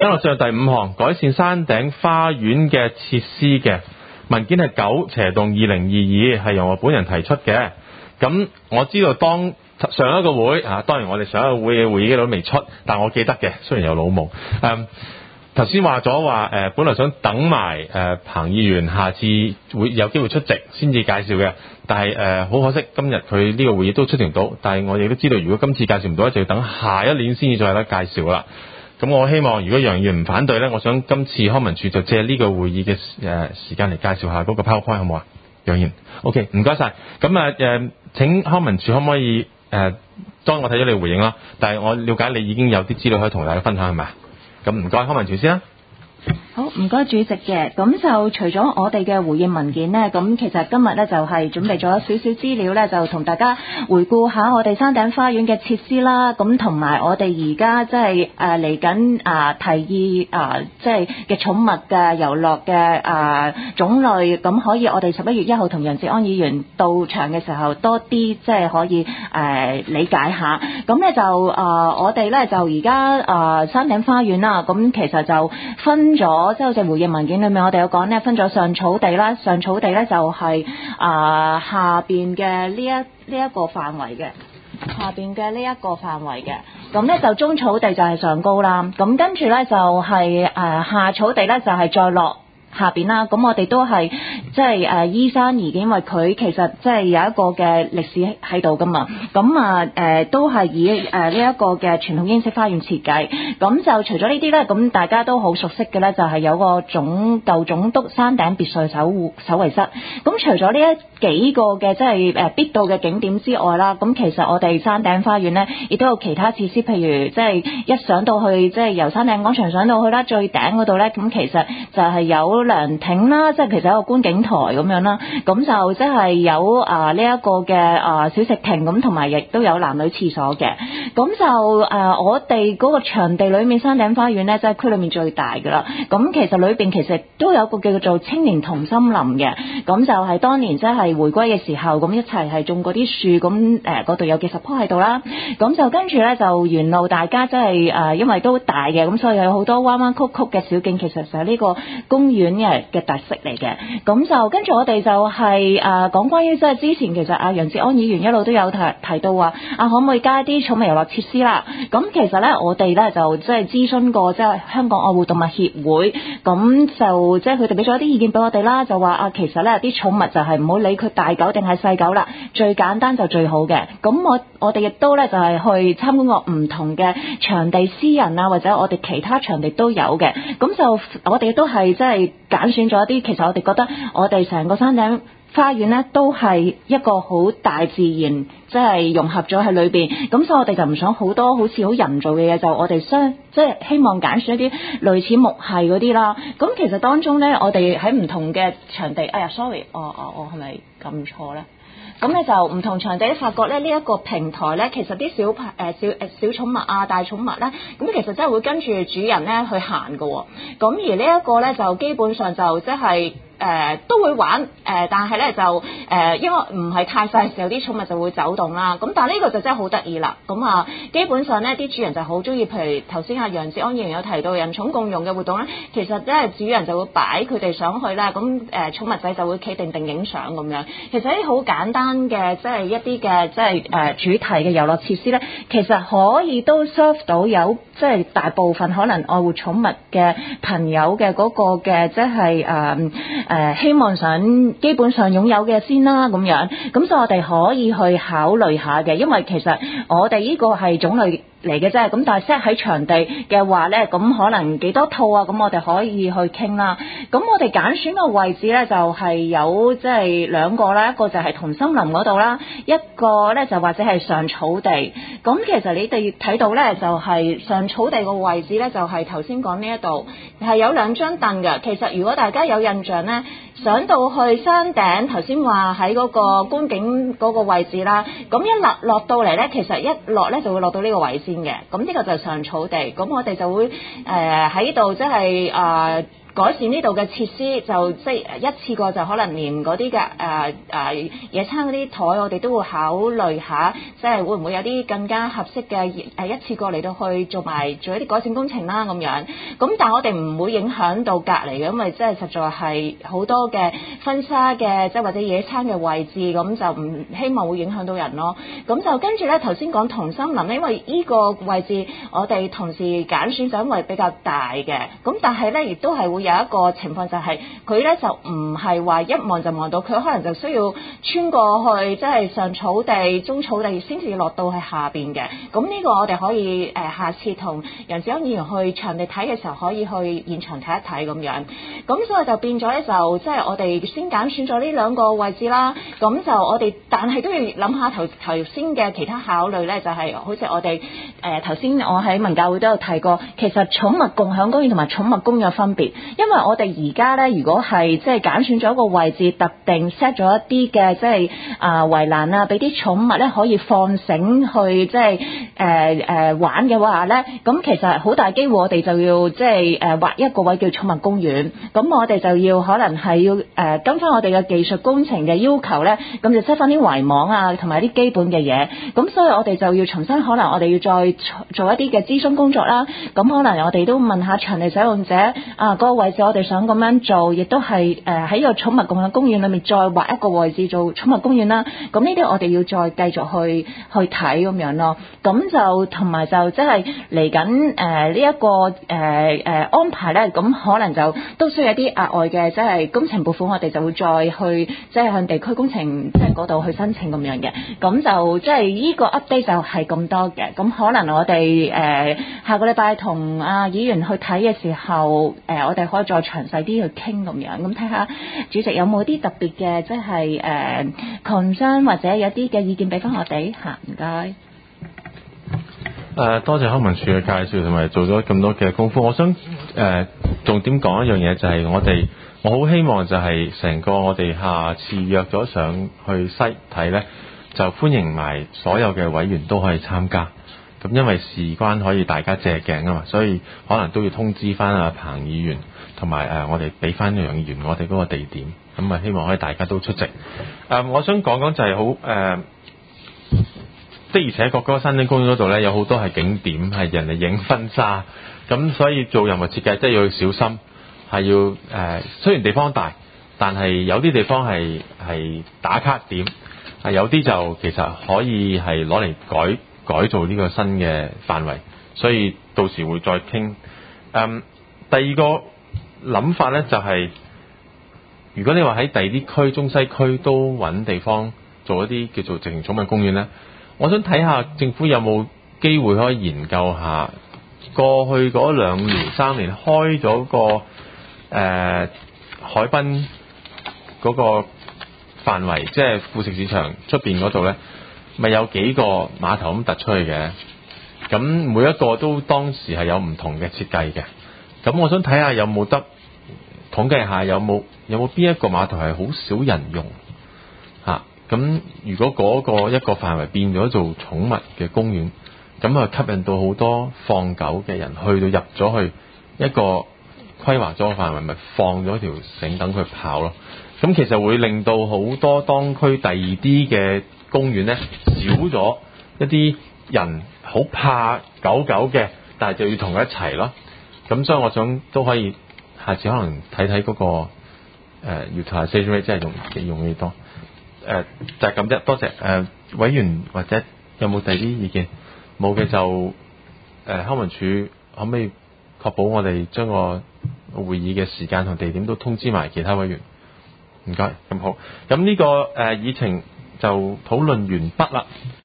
跟落上第5項，改善山頂花園嘅設施嘅文件係9/2022，係由我本人提出嘅。咁我知道當上一個會當然我哋上一個會嘅會議記錄都未出，但我記得嘅，雖然有老毛。頭先話咗話本來想等埋彭議員下次會有機會出席先至介紹嘅，但係好可惜今日佢呢個會議都出席唔到。但係我亦都知道，如果今次介紹唔到，就要等下一年先至再有得介紹啦。咁我希望如果楊議員唔反對呢，我想今次康文署就借呢個會議嘅時間嚟介紹下嗰個 PowerPoint 好唔好啊？楊議員 OK， 唔該晒。咁請康文署可唔可以當我睇咗你回應啦，但係我了解你已經有啲資料可以同大家分享係咪啊？咁唔該康文署先啦。 好，唔該主席嘅。咁就除咗我哋嘅回應文件呢，咁其實今日呢就係準備咗少少資料呢，就同大家回顧下我哋山頂花園嘅設施啦。咁同埋我哋而家即係嚟緊提議即係嘅寵物嘅遊樂嘅種類，咁可以我哋11月1號同楊哲安議員到場嘅時候多啲即係可以理解下。咁呢就我哋呢就而家山頂花園啦，咁其實就分咗即係好似回應文件裏面我哋有講呢，分咗上草地啦，上草地呢就係下邊嘅呢一個範圍嘅，下邊嘅呢一個範圍嘅，咁呢就中草地就係上高啦，咁跟住呢就係下草地呢就係再落下邊啦。咁我哋都係即係依山而建，因為佢其實即係有一個嘅歷史喺度噶嘛。咁都係以呢一個嘅傳統英式花園設計。咁就除咗呢啲咧，咁大家都好熟悉嘅咧，就係有個舊總督山頂別墅守衛室。咁除咗呢幾個嘅即係必到嘅景點之外啦，咁其實我哋山頂花園咧，亦都有其他設施，譬如即係一上到去即係由山頂廣場上到去啦，最頂嗰度咧，咁其實就係有涼亭啦，即係其實有個觀景台咁樣啦，咁就即係有呢一個嘅小食亭咁，同埋亦都有男女廁所嘅。咁就我哋嗰個場地裏面山頂花園咧，即係區裏面最大噶啦。咁其實裏邊其實都有個叫做青年同森林嘅，咁就係當年即係回歸嘅時候，咁一齊係種嗰啲樹，咁嗰度有幾十棵喺度啦。咁就跟住咧就沿路大家即係因為都大嘅，咁所以有好多彎彎曲曲嘅小徑，其實就係呢個公園嘅特色嚟嘅。咁就跟住我哋就係講關於即係之前其實楊哲安議員一路都有提到話可唔可以加啲寵物遊樂設施啦。咁其實咧我哋咧就即係諮詢過即係香港愛護動物協會，咁就即係佢哋俾咗一啲意見俾我哋啦，就話其實咧啲寵物就係唔好理佢大狗定係細狗啦，最簡單就最好嘅。咁我哋亦都咧就係去參觀過唔同嘅場地，私人或者我哋其他場地都有嘅。咁就我哋都係即係揀選咗一啲，其實我哋覺得我哋成個山頂花園咧都係一個好大自然，即係融合咗喺裏邊。咁所以我哋就唔想好多好似好人造嘅嘢，就我哋即係希望揀選一啲類似木係嗰啲啦。咁其實當中咧，我哋喺唔同嘅場地，sorry，我係咪撳錯咧？咁咧就唔同場地發覺咧，呢一個平台咧，其實啲小寵物大寵物咧，咁其實真係會跟住主人咧去行㗎。咁而呢一個咧就基本上就即係都會玩但係咧就因為唔係太細嘅時候，啲寵物就會走動啦。咁但係呢個就真係好得意啦。咁基本上咧啲主人就好中意，譬如頭先楊哲安議員有提到人寵共用嘅活動咧，其實真係主人就會擺佢哋上去啦。咁寵物仔就會企定定影相咁樣。其實啲好簡單嘅即係一啲嘅即係主題嘅遊樂設施咧，其實可以都 serve 到有即係大部分可能愛護寵物嘅朋友嘅嗰個嘅即係希望想基本上擁有嘅先啦咁樣。咁所以我哋可以去考慮下嘅，因為其實我哋呢個係種類嚟嘅啫。咁但係 set 喺場地嘅話咧，咁可能幾多套咁我哋可以去傾啦。咁我哋揀選個位置咧就係有即係兩個啦，一個就係同森林嗰度啦，一個咧就或者係上草地。咁其實你哋睇到咧就係上草地個位置咧，就係頭先講呢一度係有兩張凳嘅。其實如果大家有印象咧，上到去山頂頭先話喺嗰個觀景嗰個位置啦，咁一落到嚟咧，其實一落咧就會落到呢個位先嘅。咁呢個就係上草地，咁我哋就會喺度即係改善呢度嘅設施，就即係一次過就可能連嗰啲嘅野餐嗰啲台，我哋都會考慮下，即係會唔會有啲更加合適嘅一次過嚟到去做一啲改善工程啦咁樣。咁但係我哋唔會影響到隔離嘅，因為即係實在係好多嘅婚紗嘅，即係或者野餐嘅位置，咁就唔希望會影響到人咯。咁就跟住咧，頭先講同心林，因為呢個位置我哋同時揀選就因為比較大嘅，咁但係咧亦都係會有一個情況就係佢咧就唔係話一望就望到，佢可能就需要穿過去，即係上草地、中草地先至落到去下邊嘅。咁呢個我哋可以下次同楊子安議員去場地睇嘅時候，可以去現場睇一睇咁樣。咁所以就變咗咧，就即係我哋先揀選咗呢兩個位置啦。咁就我哋，但係都要諗下頭先嘅其他考慮咧，就係好似我哋頭先我喺文教會都有提過，其實寵物共享公園同埋寵物公園有分別，因為我哋而家咧，如果係即係揀選咗一個位置，特定 set 咗一啲嘅即係圍欄啊，俾啲寵物咧可以放繩去即係玩嘅話咧，咁其實好大機會我哋就要即係劃一個位叫寵物公園，咁我哋就要可能係要跟翻我哋嘅技術工程嘅要求咧，咁就 set 翻啲圍網啊，同埋啲基本嘅嘢，咁所以我哋就要重新可能我哋要再做一啲嘅諮詢工作啦，咁可能我哋都問下場地使用者嗰個位置我哋想咁樣做，亦都係喺個寵物共享公園裏面再劃一個位置做寵物公園啦，咁呢啲我哋要再繼續去睇咁樣咯，咁就同埋就即係嚟緊呢一個安排咧，咁可能就都需要一啲額外嘅即係工程撥款，我哋就會再去即係向地區工程即係嗰度去申請咁樣嘅，咁就即係呢個 update 就係咁多嘅，咁可能我哋下個禮拜同議員去睇嘅時候，我哋可以再詳細啲去傾咁樣，咁睇下主席有冇啲特別嘅即係concern或者有啲嘅意見俾翻我哋嚇，唔該。 多謝康文署嘅介紹同埋做咗咁多嘅功夫。我想重點講一樣嘢，就係我好希望就係成個我哋下次約咗上去西睇呢，就歡迎埋所有嘅委員都可以參加。咁因為事關可以大家借鏡啊嘛，所以可能都要通知翻阿彭議員同埋我哋俾翻楊議員我哋嗰個地點。咁啊希望可以大家都出席。我想講講就係好的而且確嗰個山頂公園嗰度呢，有好多係景點，係人哋影婚紗，咁所以做任何設計真係要小心，係要雖然地方大，但係有啲地方係打卡點，有啲就其實可以係攞嚟改造呢個新嘅範圍，所以到時會再傾。第二個諗法呢，就係如果你話喺第二啲區中西區都揾地方做一啲叫做直情寵物公園呢，我想睇下政府有冇機會可以研究下過去嗰2年3年開咗個海濱嗰個範圍，即係副食市場出邊嗰度呢，咪有幾個碼頭咁突出去嘅，咁每一個都當時係有唔同嘅設計嘅，咁我想睇下有冇得統計下有冇邊一個碼頭係好少人用嚇。咁如果嗰個一個範圍變咗做寵物嘅公園，咁啊吸引到好多放狗嘅人去到入咗去一個規劃咗嘅範圍，咪放咗條繩等佢跑咯。咁其實會令到好多當區第二啲嘅公園呢，少咗一啲人好怕狗嘅，但係就要同佢一齊咯。咁所以我想都可以下次可能睇睇嗰個utilization rate 真係用幾多。就係咁啫，多謝委員或者有冇第二啲意見？冇嘅就康文署可唔可以確保我哋將個會議嘅時間同地點都通知埋其他委員？唔該，咁好。咁呢個議程就討論完畢啦。